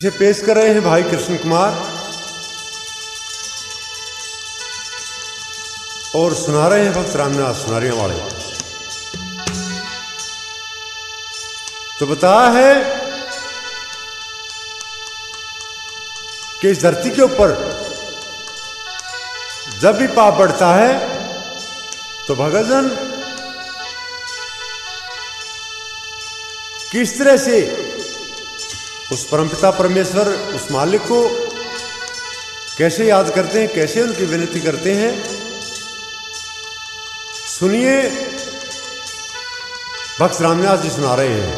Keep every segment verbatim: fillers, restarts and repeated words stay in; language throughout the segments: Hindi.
इसे पेश कर रहे हैं भाई कृष्ण कुमार और सुना रहे हैं भक्त रामनाथ सुनारिया वाले। तो बताया है कि इस धरती के ऊपर जब भी पाप बढ़ता है तो भगतजन किस तरह से उस परमपिता परमेश्वर उस मालिक को कैसे याद करते हैं, कैसे उनकी विनती करते हैं, सुनिए। भक्त रामनाथ जी सुना रहे हैं।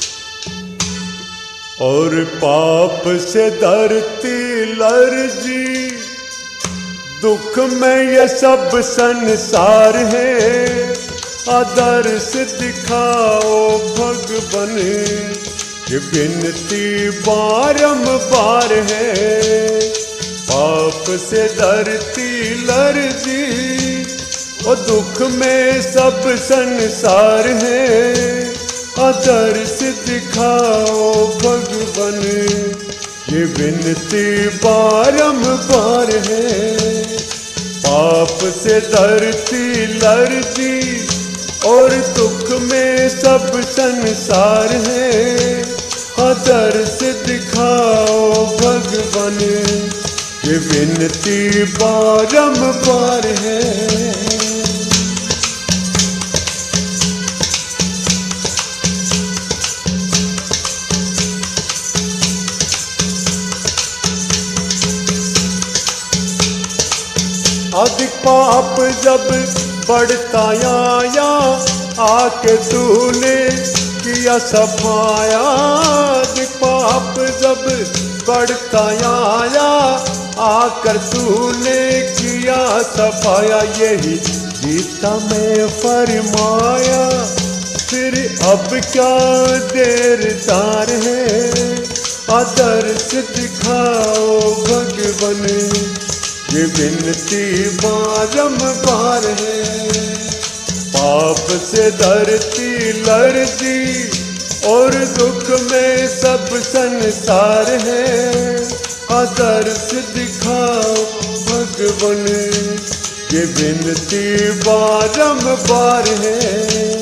और पाप से धरती लर्जी, दुख में ये सब संसार है, आदर्श दिखाओ भगवन, ये विनती बारंबार है। पाप से धरती लर्जी, और दुख में सब संसार है, आदर्श दिखाओ भगवन, ये विनती बारंबार है। पाप से धरती लर्जी, और दुख में सब संसार है, आदर्श दिखाओ भगवन, ये विनती बारंबार है। अधिक पाप जब बढ़ता आया, आके तूने किया सफाया। अधिक पाप जब बढ़ता आया, आकर तूने किया सफाया। यही गीता में फरमाया, फिर अब क्या देर दार है, आदर्श दिखाओ भगवन, ये विनती बारंबार है। पाप से धरती लर्जी, और दुख में सब संसार है, आदर्श दिखाओ भगवन, ये विनती बारंबार है।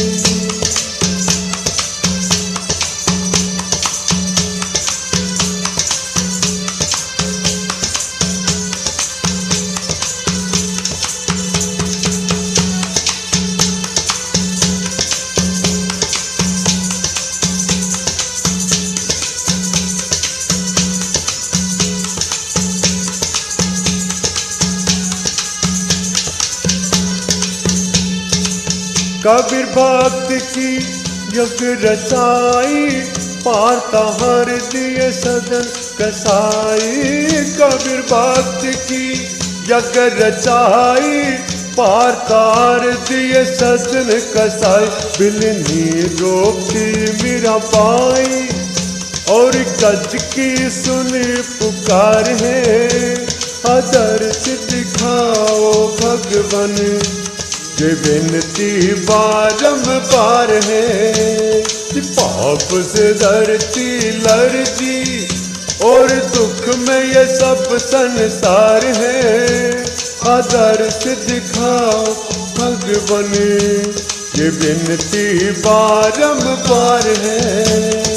कबीर भक्त की यज्ञ रचाई, पारता हर दिए सदन कसाई। कबीर भक्त की यज्ञ रचाई, पारता हर दिए सदन कसाई। बिलनी रोकती मीरा पाई, और गज की सुनी पुकार है, आदर्श दिखाओ भगवन, ये विनती बारंबार है। पाप से धरती लर्जी, और दुख में ये सब संसार है, आदर्श दिखाओ भगवन, ये विनती बारंबार है।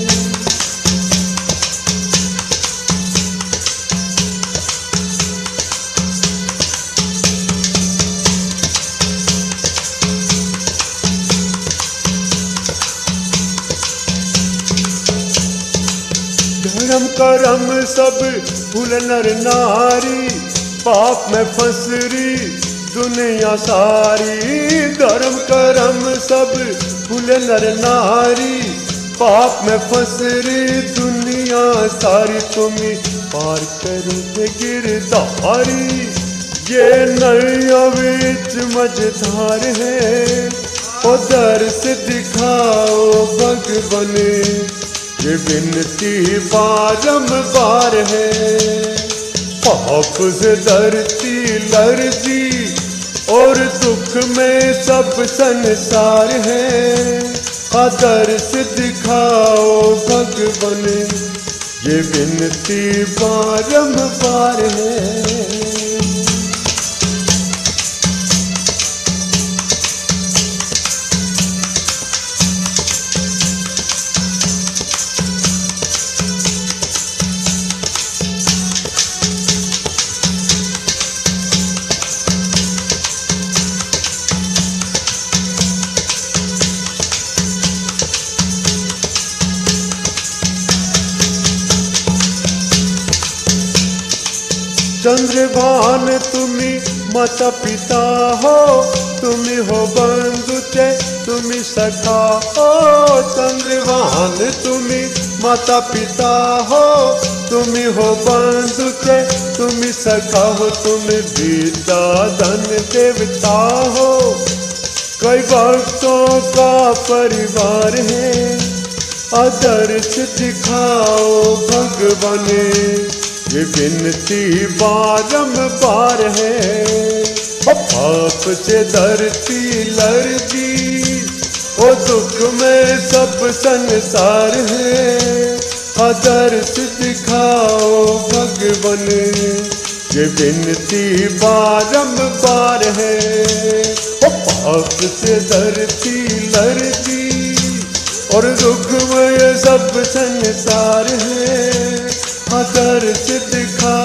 धर्म करम सब भूल नर नारी, पाप में फंस रही दुनिया सारी। धर्म करम सब भूल नर नारी, पाप में फंस रही दुनिया सारी। तुम्हें पार करोगे गिरधारी, ये नैया बीच मझधार है, आदर्श दिखाओ भगवन, ये विनती बारंबार है। पाप से धरती लर्जी, और दुख में सब संसार है, आदर्श दिखाओ भगवन, ये विनती बारंबार है। चंद्रभान तुम्ही माता पिता हो, तुम्ही हो बंधु चे तुम्ही सखा हो। चंद्रभान तुम्ही माता पिता हो, तुम्ही हो बंधु चे तुम्ही सखा हो। तुम्ही विद्या धन देवता हो, कई भक्तों का परिवार है। आदर्श दिखाओ भगवान, ये विनती बारंबार है। पाप से धरती लरजी, ओ दुख में सब संसार है। आदर्श दिखाओ भगवान, ये विनती बारंबार है। पाप से धरती लरजी, और दुख में सब संसार है। आदर्श दिखा